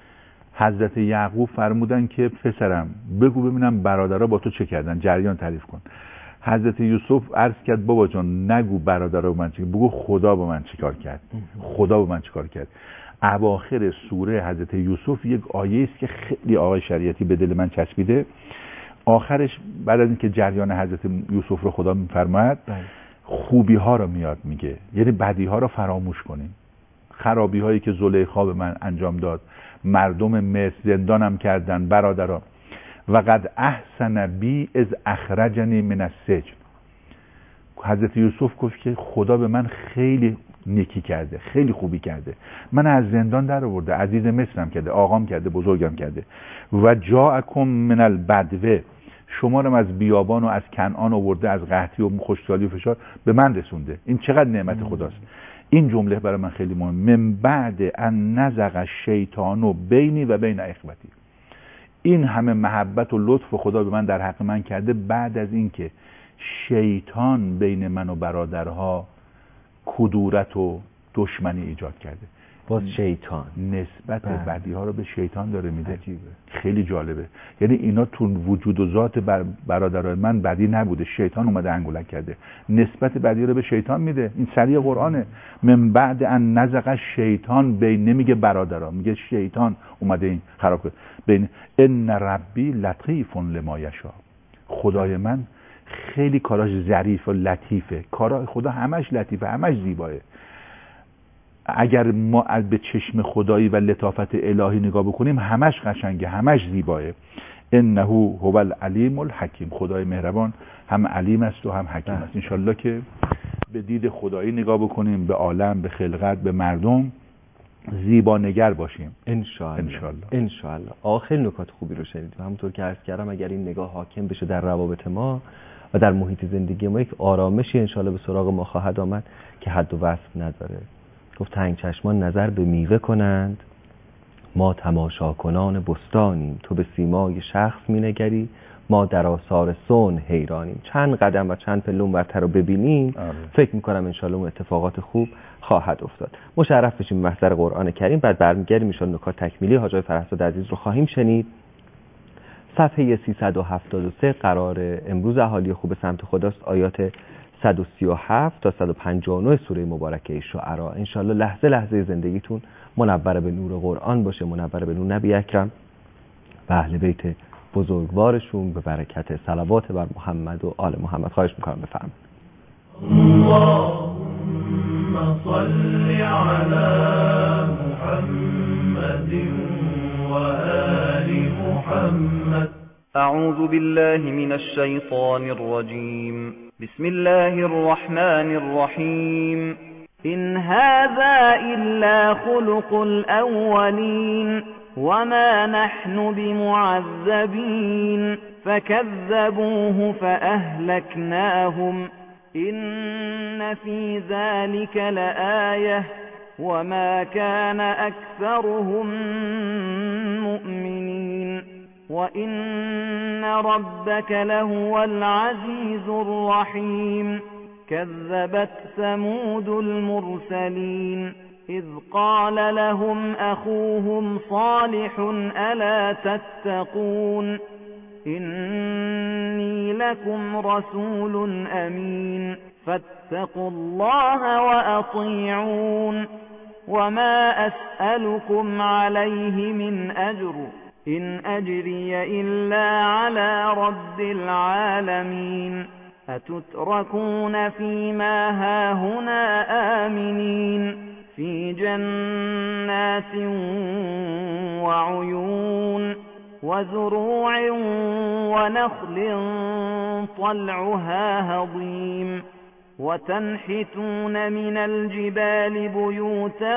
حضرت یعقوب فرمودن که پسرم بگو ببینم برادرها با تو چه کردن، جریان تعریف کن. حضرت یوسف عرض کرد بابا جان نگو برادرها با من چه، بگو خدا با من چیکار کرد. خدا با من چیکار کرد. اواخر سوره حضرت یوسف یک آیه است که خیلی آقای شریعتی به دل من چسبیده. آخرش بعد از اینکه جریان حضرت یوسف رو خدا میفرماید، خوبی ها رو میاد میگه، یعنی بدی ها رو فراموش کنیم. خرابی هایی که زلیخا به من انجام داد، مردم مصر زندانم کردن، برادران، و قد احسن بی از اخرجنی من السجن، حضرت یوسف گفت که خدا به من خیلی نیکی کرده، خیلی خوبی کرده، من از زندان در آورده، عزیز مصرم کرده، آقام کرده، بزرگم کرده. و جاءکم من البدوه، شما رو از بیابان و از کنعان آورده، از قحطی و خشکسالی و فشار به من رسونده. این چقدر نعمت خداست. این جمله برای من خیلی مهم. من بعد ان نزغ الشیطان بینی و بین اخوتی، این همه محبت و لطف خدا به من در حق من کرده بعد از اینکه شیطان بین من و برادرها کدورت و دشمنی ایجاد کرده. باز شیطان نسبت بدی ها رو به شیطان داره میده. عجیبه. خیلی جالبه. یعنی اینا تو وجود و ذات برادرای من بدی نبوده، شیطان اومده انگولک کرده، نسبت بدی رو به شیطان میده. این سریع قرآنه. من بعد ان نزغ شیطان بین، نمیگه برادرها، میگه شیطان اومده این خراب کرد. بین ان ربی لطیف لما یشاء، خدای من خیلی کاراش ظریف و لطیفه. کارا خدا همش لطیفه، همش زیباه. اگر ما به چشم خدایی و لطافت الهی نگاه بکنیم همش قشنگه، همش زیباه. انه هو العلیم الحکیم، خدای مهربان هم علیم است و هم حکیم است. انشالله که به دید خدایی نگاه بکنیم به عالم، به خلقت، به مردم، زیبانگر باشیم انشالله. آخر نکات خوبی رو شنیدیم. همونطور که عرض کردم اگر این نگاه حاکم بشه در روابط ما و در محیط زندگی ما، یک آرامشی انشالله به سراغ ما خواهد آمد که حد و وصف نداره. گفت تنگ چشمان نظر به میوه کنند، ما تماشا کنان بستانیم. تو به سیمای شخص می نگری، ما در آثار صنع حیرانیم. چند قدم و چند پله اونورتر رو ببینیم، فکر میکنم انشالله اون اتفاقات خوب خواهد افتاد. مشرف بشیم محضر قرآن کریم. بعد برمیگردیم انشالله نکات تکمیلی حاج آقای فرهزاد عزیز رو خواهیم شنید. صفحه 373 قرار امروز اهالی خوب سمت خداست، آیات 137 تا 159 سوره مبارکه شعراء. انشالله لحظه لحظه زندگیتون منور به نور قرآن باشه، منور به نور نبی اکرم و اهل بیت بزرگوارشون، به برکت صلوات بر محمد و آل محمد. خواهش میکنم بفرمایید. اللهم صل علی محمد و آل محمد. اعوذ بالله من الشیطان الرجیم. بسم الله الرحمن الرحیم. إن هذا إلا خلق الأولين وما نحن بمعذبين فكذبوه فأهلكناهم إن في ذلك لآية وما كان أكثرهم مؤمنين وإن ربك لهو العزيز الرحيم. كذبت ثمود المرسلين إذ قال لهم أخوهم صالح ألا تتقون إني لكم رسول أمين فاتقوا الله وأطيعون وما أسألكم عليه من أجر إن أجري إلا على رب العالمين. أتتركون فيما هاهنا آمنين في جنات وعيون وزروع ونخل طلعها هضيم وتنحتون من الجبال بيوتا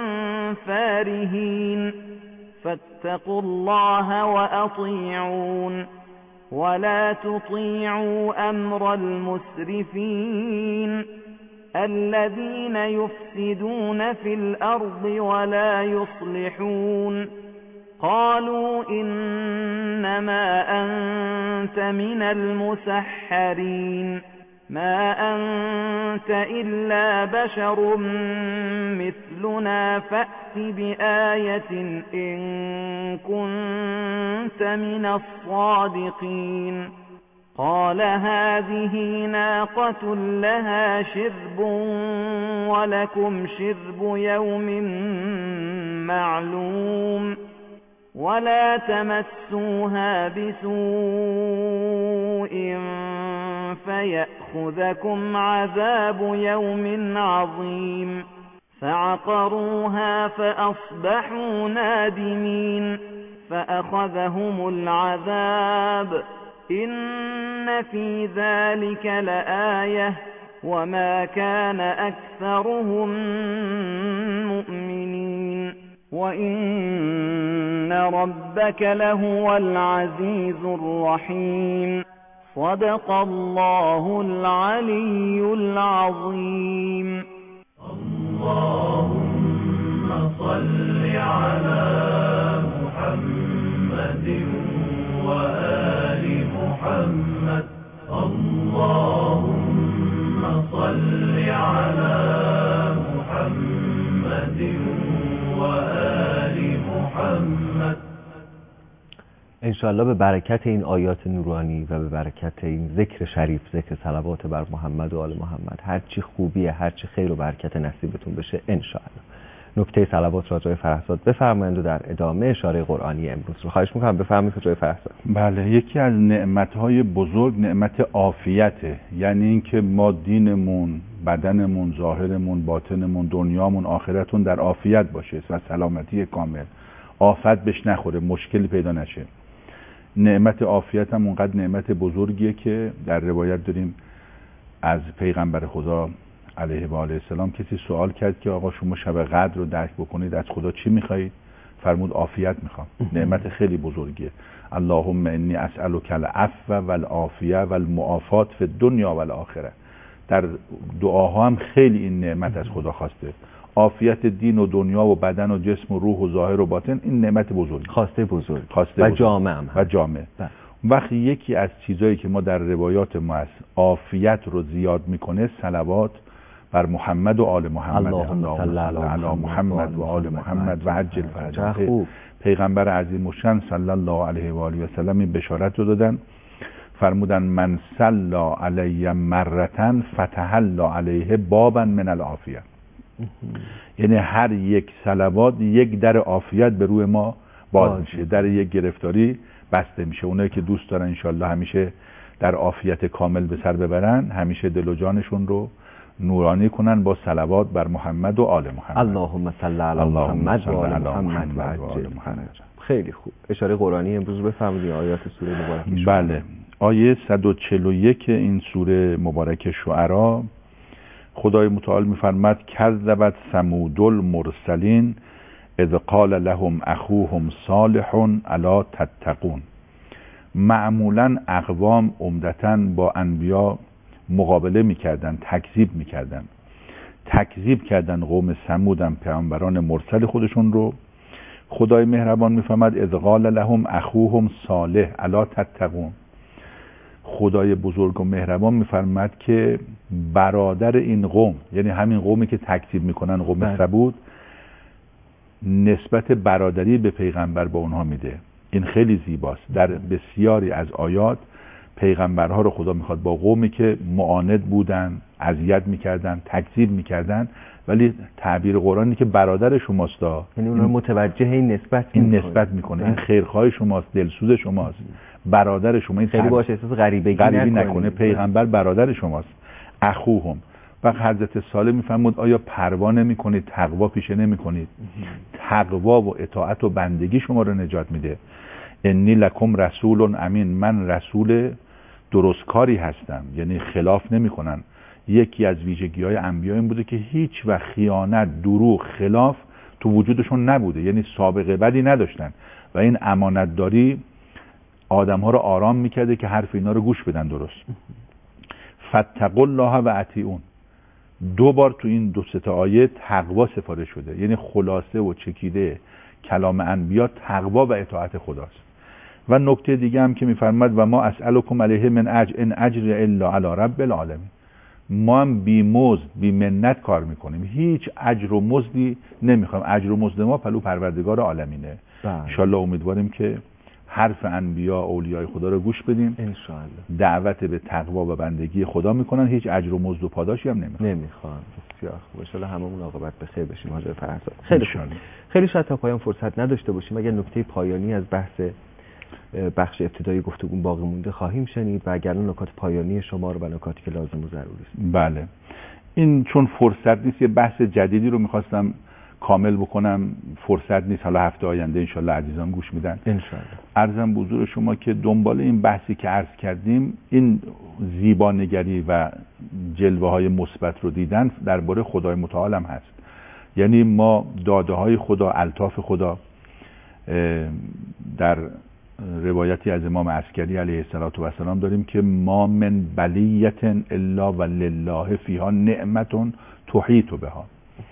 فارهين فاتقوا الله وأطيعون ولا تطيعوا أمر المسرفين الذين يفسدون في الأرض ولا يصلحون. قالوا إنما أنت من المسحرين ما أنت إلا بشر مثلنا فأت بآية إن كنت من الصادقين. قال هذه ناقة لها شرب ولكم شرب يوم معلوم ولا تمسوها بسوء فيأخذكم عذاب يوم عظيم. فعقروها فأصبحوا نادمين فأخذهم العذاب إن في ذلك لآية وما كان أكثرهم مؤمنين وإن ربك لهو العزيز الرحيم صدق الله العلي العظيم. اللهم صل على محمد وآل محمد. اللهم صل على محمد وآل محمد. انشاءالله به برکت این آیات نورانی و به برکت این ذکر شریف، ذکر صلوات بر محمد و آل محمد، هرچی خوبیه، هرچی خیر و برکت نصیبتون بشه انشاءالله. نکته صلوات را جای فرهزاد بفرمایند و در ادامه اشاره قرآنی امروز رو خواهش میکنم بفرمایید جای فرهزاد. بله، یکی از نعمتهای بزرگ نعمت عافیته، یعنی اینکه ما دینمون، بدنمون، ظاهرمون، باطنمون، دنیامون، آخرتون در عافیت باشه و سلامتی کامل، آفت بهش نخوره، مشکلی پیدا نشه. نعمت عافیت هم اونقدر نعمت بزرگیه که در روایت داریم از پیغمبر خدا علیه و آله السلام کسی سوال کرد که آقا شما شب قدر رو درک بکنید از خدا چی میخواید؟ فرمود عافیت میخوام. نعمت خیلی بزرگیه. اللهم انی اسألک العفو والعافیه والمعافات فی الدنیا والآخره. در دعاها هم خیلی این نعمت از خدا خواسته. عافیت دین و دنیا و بدن و جسم و روح و ظاهر و باطن، این نعمت بزرگ، خواسته بزرگ و جامع هم و جامع. وقتی یکی از چیزایی که ما در روایات ما است عافیت رو زیاد میکنه صلوات بر محمد و آل محمد. اللهم صل علی محمد و آل محمد و عجل فرجهم. پیغمبر عظیم الشان صلی الله علیه و آله و سلم این بشارت رو دادن، فرمودن من صلی علی مرتن فتح الله علیه بابا من العافیه. یعنی هر یک صلوات یک در عافیت به روی ما باز میشه، در یک گرفتاری بسته میشه. اونایی که دوست دارن انشالله همیشه در عافیت کامل به سر ببرن، همیشه دل و جانشون رو نورانی کنن با صلوات بر محمد و آل محمد. اللهم صل علی محمد و آل محمد و عجل فرجهم. خیلی خوب. اشاره قرآنی امروز بفرمایید آیات سوره مبارکه. بله، آیه 141 این سوره مبارکه شعرا، خدای متعال میفرماد کذبت ثمود المرسلین اذ قال لهم اخوهم صالح الا تتقون. معمولا اقوام عمدتاً با انبیا مقابله میکردن، تکذیب کردن قوم ثمود هم پیامبران مرسل خودشون رو. خدای مهربان میفرماد اذ قال لهم اخوهم صالح الا تتقون. خدای بزرگ و مهربان میفرماد که برادر این قوم، یعنی همین قومی که تکذیب میکنن قوم ثمود، نسبت برادری به پیغمبر با اونها میده. این خیلی زیباست. در بسیاری از آیات پیغمبرها رو خدا میخواد با قومی که معاند بودن، اذیت میکردن، تکذیب میکردن، ولی تعبیر قرآنی که برادر شماست، یعنی اون متوجه این نسبت میکنه. این خیرخواه شماست، دلسوز شماست، برادر شما. این خیلی باشه احساس غریبگی نکنه. پیغمبر برادر شماست. اخوهم. و حضرت صالح میفرمود آیا پروا نمیکنید، تقوا پیشه نمیکنید؟ تقوا و اطاعت و بندگی شما رو نجات میده. انی لکم رسول امین، من رسول درستکاری هستم، یعنی خلاف نمیکنن. یکی از ویژگی‌های انبیا این بوده که هیچ وقت خیانت، دروغ، خلاف تو وجودشون نبوده، یعنی سابقه بدی نداشتن و این امانتداری آدم‌ها رو آرام میکرده که حرف اینا رو گوش بدن درست. فاتقوا الله و اطیعون. 2 بار تو این 2-3 آیه تقوا سفارش شده، یعنی خلاصه و چکیده کلام انبیا تقوا و اطاعت خداست. و نکته دیگه هم که میفرماد و ما اسألکم علیه من اجر ان اجر الا علی رب العالمین. ما هم بی مزد بی منت کار میکنیم، هیچ اجر و مزدی نمیخوایم. اجر و مزد ما پلو پروردگار عالمینه. انشالله امیدواریم که حرف انبیا اولیای خدا رو گوش بدیم، انشالله دعوت به تقوا و بندگی خدا میکنن، هیچ اجر و مزد و پاداشی هم نمیخوان. بسیار خوب. انشالله هممون عاقبت به خیر بشیم. حاضر فرهزاد. خیلی خوب. خیلی شاید تا پایان فرصت نداشته باشیم، اگر نکته پایانی از بخش ابتدایی گفتگو باقی مونده خواهیم شنید و اگر نکات پایانی شما رو و نکاتی که لازم و ضروری است. بله، این چون فرصت نیست یه بحث جدیدی رو میخواستم کامل بکنم فرصت نیست. حالا هفته آینده انشالله عزیزان گوش میدن انشالله. عرضم به حضور شما که دنبال این بحثی که عرض کردیم، این زیبانگری و جلوه های مثبت رو دیدن درباره خدای متعال هم هست. یعنی ما داده های خدا، الطاف خدا، در روایتی از امام عسکری علیه السلام داریم که ما من بلیت الا ولله فیها نعمت تحیط بها.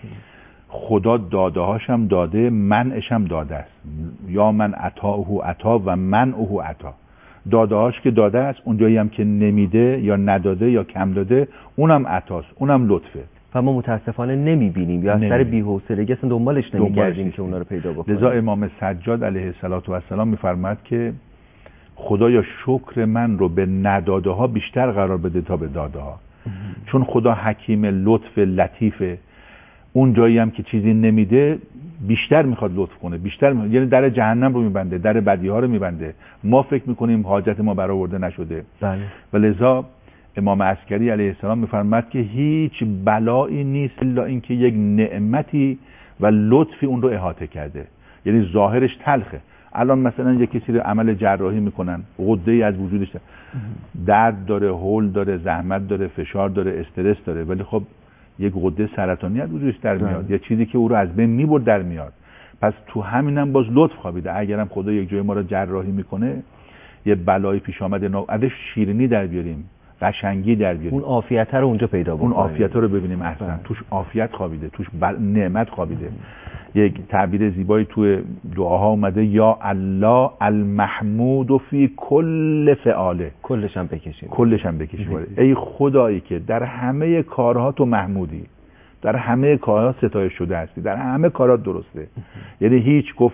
خدا داده هاشم داده، منعش هم داده است. یا من عطاهو عطا و منعهو عطا. داده هاش که داده است، اونجایی هم که نمیده یا نداده یا کم داده، اونم عطاست، اونم لطفه. و ما متاسفانه نمیبینیم یا از سر بی‌حوصلگی اصلا دنبالش نمیگردیم که اونا رو پیدا بکنیم. لذا امام سجاد علیه السلام میفرماید که خدایا شکر من رو به نداده ها بیشتر قرار بده تا به داده ها. چون خدا حکیم، لطف، لطیفه. اون جایی هم که چیزی نمیده بیشتر میخواد لطف کنه، بیشتر یعنی در جهنم رو میبنده، در بدی ها رو میبنده. ما فکر میکنیم حاجت ما برآورده نشده. بله. و لذا امام عسکری علیه السلام میفرماید که هیچ بلایی نیست الا اینکه یک نعمتی و لطفی اون رو احاطه کرده. یعنی ظاهرش تلخه. الان مثلا یک کسی رو عمل جراحی میکنن، غده‌ای از وجودش درد داره، هول داره، زحمت داره، فشار داره، استرس داره، ولی خب یک غده سرطانی از وجودش در میاد، یه چیزی که او رو از بین میبرد در میاد. پس تو همینم باز لطف خوابیده. اگرم خدا یک جای ما رو جراحی میکنه، یه بلایی پیش آمده، ازش شیرینی در بیاریم، قشنگی در بیاریم، اون عافیت رو اونجا پیدا بکنیم، اون عافیت رو ببینیم. اصلا توش عافیت خوابیده، توش نعمت خوابیده. یک تعبیر زیبایی توی دعاها اومده، یا الله المحمود فی کل فعاله. کلش هم بکشیم. ای خدایی که در همه کارها تو محمودی، در همه کارها ستایش شده هستی، در همه کارات درسته. یعنی هیچ گفت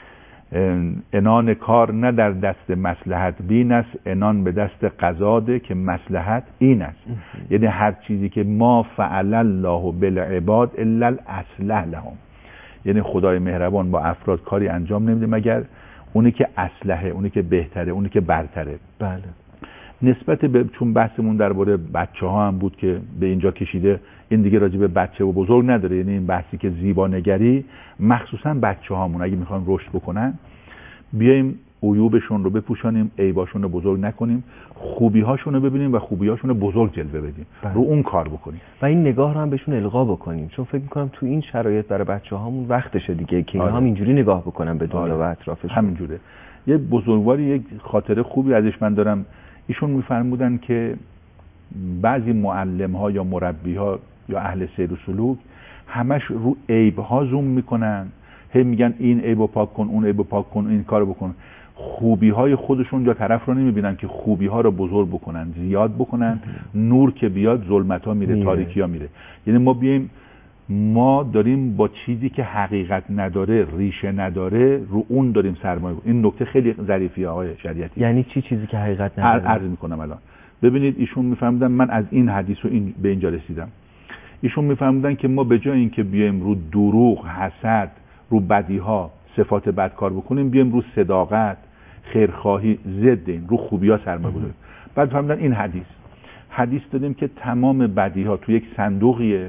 انان کار نه در دست مصلحت بین است، انان به دست قضاده که مصلحت این است. یعنی هر چیزی که ما فعل الله بالعباد الا الاصلح لهم، یعنی خدای مهربان با افراد کاری انجام نمیده مگر اونی که اصلحه، اونی که بهتره، اونی که برتره. بله. نسبت به، چون بحثمون درباره بچه‌ها هم بود که به اینجا کشیده، این دیگه راجع به بچه و بزرگ نداره. یعنی این بحثی که زیبانگری مخصوصا بچه‌هامون اگه میخوان رشد بکنن، بیایم عیوبشون رو بپوشانیم، عیباشون رو بزرگ نکنیم، خوبی‌هاشون رو ببینیم و خوبی‌هاشون رو بزرگ جلوه بدیم. رو اون کار بکنیم و این نگاه رو هم بهشون القا بکنیم. چون فکر می‌کنم تو این شرایط برای بچه‌هامون وقتشه دیگه که اینا هم اینجوری نگاه بکنن به دنیا و اطرافشون. همینجوره. یه بزرگواری یک خاطره خوبی ازش من دارم. ایشون می‌فرمودن که بعضی معلم‌ها یا مربی‌ها یا اهل سیر و سلوک همش رو عیب‌ها زوم میکنن، هی میگن این عیبو پاک کن، اون عیبو پاک کن، این کارو بکن. خوبی‌های خودشون یا طرف رو نمیبینن که خوبی‌ها رو بزرگ بکنن، زیاد بکنن. نور که بیاد ظلمت‌ها میره، تاریکی‌ها میره. یعنی ما داریم با چیزی که حقیقت نداره، ریشه نداره، رو اون داریم سرمایه. این نکته خیلی ظریفیه آقای شریعتی. یعنی چیزی که حقیقت نداره؟ عرض میکنم الان. ببینید ایشون میفهمیدن، من از این حدیث رو به اینجا رسیدم. ایشون میفهمیدن که ما به جای اینکه بیایم رو دروغ، حسد، رو بدیها، صفات بد کار بکنیم، بیایم رو صداقت، خیرخواهی، ضد این، رو خوبی‌ها سرمایه بذاریم. بعد فهمیدن این حدیث دادیم که تمام بدیها تو یک صندوقیه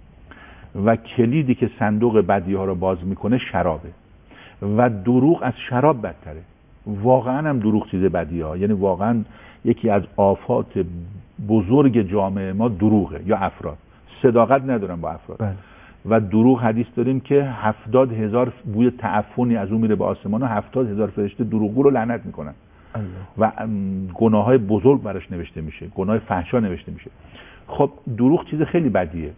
و کلیدی که صندوق بدیها رو باز میکنه شرابه و دروغ از شراب بدتره. واقعا هم دروغ چیز بدیه. یعنی واقعا یکی از آفات بزرگ جامعه ما دروغه یا افراد صداقت ندارن با افراد. بله. و دروغ حدیث داریم که 70,000 بوی تعفنی از اون میره به آسمان و 70,000 فرشته دروغگو رو لعنت میکنن و گناههای بزرگ براش نوشته میشه، گناه فحشا نوشته میشه. خب دروغ چیز خیلی بدیه.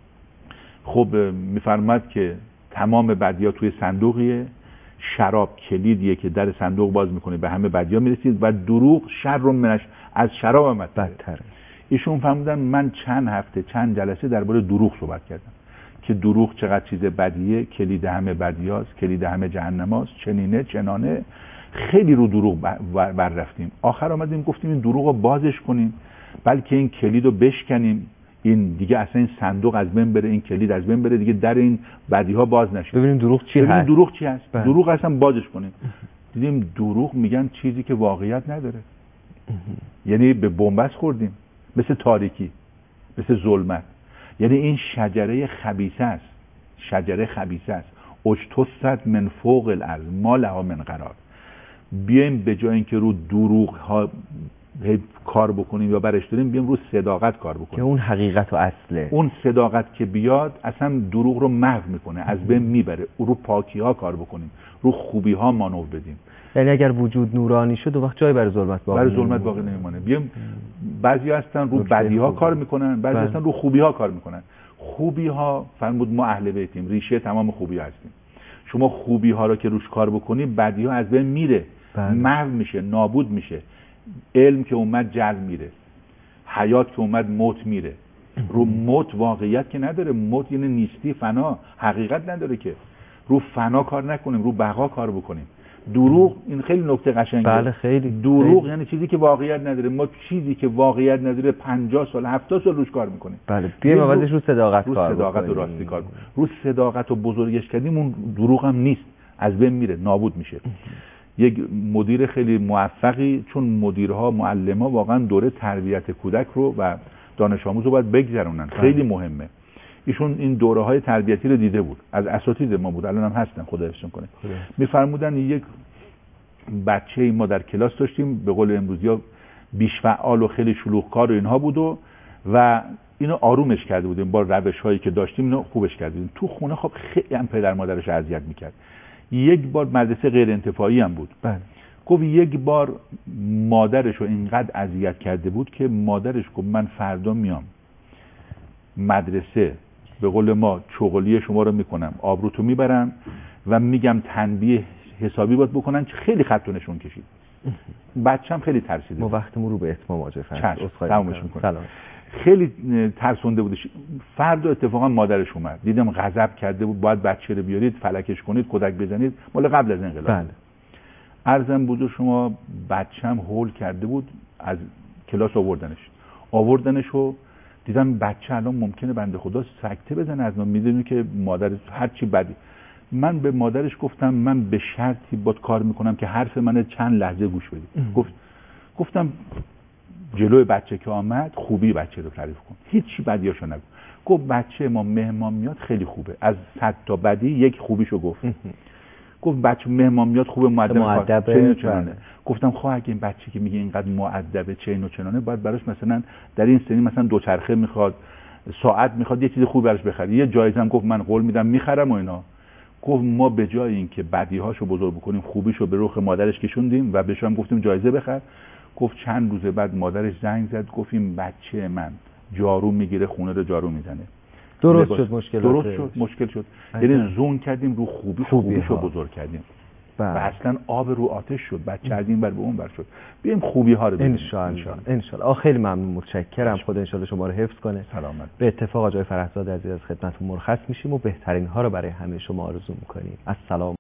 خب میفرماد که تمام بدیها توی صندوقیه، شراب کلیدیه که در صندوق باز میکنه به همه بدیها میرسید و دروغ شر رو منش از شراب هم بدتره. ایشون فهمیدن، من چند هفته چند جلسه درباره دروغ صحبت کردم که دروغ چقدر چیز بدیه، کلید همه بدیاست، کلید همه جهنماست، چنینه چنانه. خیلی رو دروغ بر رفتیم. آخر آمدیم گفتیم این دروغ رو بازش کنیم، بلکه این کلید رو بشکنیم، این دیگه اصلا این صندوق از بین بره، این کلید از بین بره، دیگه در این بدیها باز نشه. ببینیم دروغ چی هست. دروغ اصلا بازش کنیم. دیدیم دروغ میگن چیزی که واقعیت نداره. یعنی به بنبست خوردیم، مثل تاریکی، مثل ظلمت. یعنی این شجره خبیثه است، شجره خبیثه است، اجتثت من فوق الارض ما لها من قرار. بیایم به جای اینکه رو دروغ ها کار بکنیم یا برش داریم، بیایم رو صداقت کار بکنیم که اون حقیقت و اصله. اون صداقت که بیاد اصلا دروغ رو محو میکنه، از بین میبره. رو پاکی ها کار بکنیم، رو خوبی ها مانور بدیم. یعنی اگر وجود نورانی شد، اون وقت جای برای ظلمت باقی نمیمونه. بیایم بعضی هستن رو بدی ها کار میکنن، بعضی هستن رو خوبی ها کار میکنن. خوبی ها فرمود ما اهل بیتیم، ریشه تمام خوبی ها هستیم. شما خوبی ها رو که روش کار بکنی، بدی ها از بین میره، محو میشه، نابود میشه. علم که اومد جل میره، حیات که اومد موت میره. رو موت واقعیت که نداره، موت یعنی نیستی، فنا، حقیقت نداره که. رو فنا کار نکنیم، رو بقا کار بکنیم. دروغ، این خیلی نکته قشنگه. بله خیلی. دروغ خیلی. یعنی چیزی که واقعیت نداره. ما چیزی که واقعیت نداره 50 سال 70 سال روش کار میکنیم. بله بیایم اولش رو صداقت کار بکنیم. رو صداقت و راستی کار کنیم. رو صداقت و بزرگش کردیم، اون دروغ هم نیست، از بین میره، نابود میشه. یک مدیر خیلی موفقی، چون مدیرها معلم‌ها واقعا دوره تربیت کودک رو و دانش آموز رو باید بگذرونن، خیلی مهمه. ایشون این دوره‌های تربیتی رو دیده بود، از اساتید ما بود، الان هم هستن، خدا حفظشون کنه. میفرمودن یک بچه‌ای ما در کلاس داشتیم، به قول امروزی‌ها بیش فعال و خیلی شلوغ‌کار و اینها بود و اینو آرومش کرده بودیم با روش‌هایی که داشتیم، اینو خوبش کردیم. تو خونه خب خیلی هم پدر مادرش اذیت می‌کرد. یک بار مدرسه غیر انتفاعی هم بود. بله. گفت یک بار مادرش رو اینقدر اذیت کرده بود که مادرش گفت من فردا میام مدرسه، به قول ما چغلی شما رو میکنم، آبروتو میبرم و میگم تنبیه حسابی باید بکنن. خیلی خط و نشون کشید. بچه‌م خیلی ترسیده. ما وقتمون رو به اتمام آجه تمامش میکنم. خیلی ترسونده بودش. فردا اتفاقا مادرش اومد، دیدم غضب کرده بود، باید بچه رو بیارید فلکش کنید، کودک بزنید، مال قبل از انقلاب. بله. عرضم بزرگ شما بچه‌م هول کرده بود، از کلاس آوردنش و دیدم بچه الان ممکنه بنده خدا سکته بزنه از ما، میدونی که مادر هر چی بدی. من به مادرش گفتم من به شرطی باید کار میکنم که حرف من چند لحظه گوش بدی. گفتم جلوی بچه که آمد خوبی بچه رو تعریف کن، هیچی بدیاشو نگو. گفت بچه ما مهمان میاد خیلی خوبه، از 100 تا بدی یک خوبیشو گفت. گفت بچه مهمان میاد خوبه، مؤدبه، چه چنانه. گفتم خب اگه این بچه که میگه اینقدر مؤدبه چه اینو چنانه، باید براش مثلا در این سنی مثلا دوچرخه میخواد، ساعت میخواد، یه چیز خوبی براش بخری، یه جایزه هم گفت من قول میدم میخرم و اینا. گفت ما به جای اینکه بدیهاشو بزرگ بکنیم، خوبیشو به رخ مادرش کشوندیم و بهش هم گفتیم جایزه بخر. گفت چند روز بعد مادرش زنگ زد، گفت این بچه من جارو میگیره، خونه رو جارو میزنه. درست شد مشکل شد. یعنی زون کردیم رو خوبیشو بزرگ کردیم. و اصلا آب رو آتش شد، بچه از این بر به اون بر شد. بیایم خوبی ها رو ببینیم ان شاء خیلی ممنون، متشکرم. خدا ان شاء شما رو حفظ کنه. سلامت. به اتفاق آقای فرهزاد عزیز از خدمتتون مرخص میشیم و بهترین ها رو برای همه شما آرزو میکنیم. السلام.